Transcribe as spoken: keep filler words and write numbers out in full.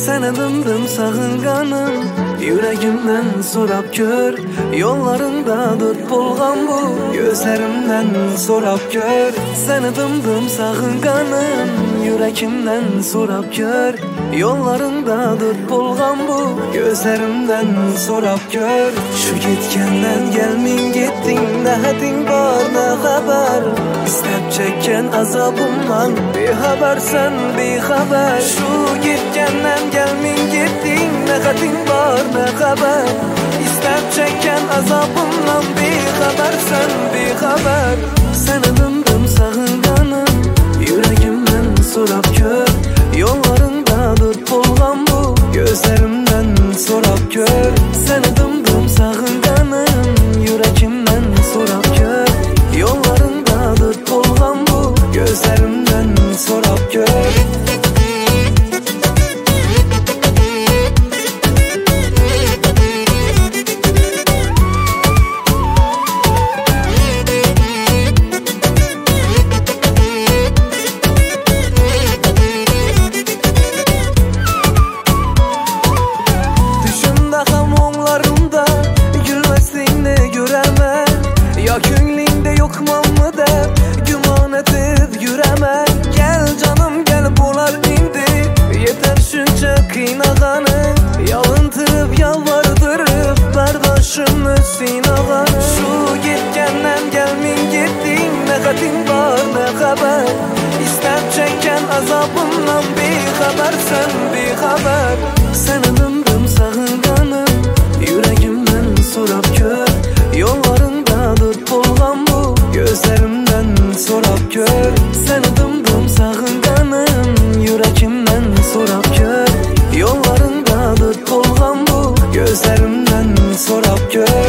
Sene dımdım sağınganım, yüreğimden sorap gör. Yollarındadır bolğan bu, gözlerimden sorap gör. Sene dımdım sağınganım, yüreğimden sorap gör. Yollarındadır bolğan bu, gözlerimden sorap gör. Şu gitkenden gelmin gittin, ne hadin var ne haber. İstep çeken azabımdan bir habersen bir haber. Şu gitkenden gelmin gittin, ne hadin var ne haber. İstep çeken azabımdan bir habersen bir haber. Seni dımdım sağınganım, yüreğimden sorap gör. Yollarındadır bolğan bu, gözlerimden sorap gör. Seni dımdım sağınganım, yüreğimden sorap gör. Yollarındadır bolğan bu, gözlerimden sorap gör. Ya könlinde yokman mı de güman edip yüreme. Gel canım gel bolar indi, yeter şunca kıynağanı. Yalındırıp yalvardırıp berdaşım ösün ağanı. Şu gitkenden gelmin gittin, ne kadin var ne haber. İstep çeken azabımdan bir haber sen bir haber. Seni dımdım sağınganım, yüreğimden sorap gör. Yollarındadır bolğan bu, gözlerimden sorap gör. Seni dımdım sağınganım, yüreğimden sorap gör. Yollarındadır bolğan bu, gözlerimden sorap gör.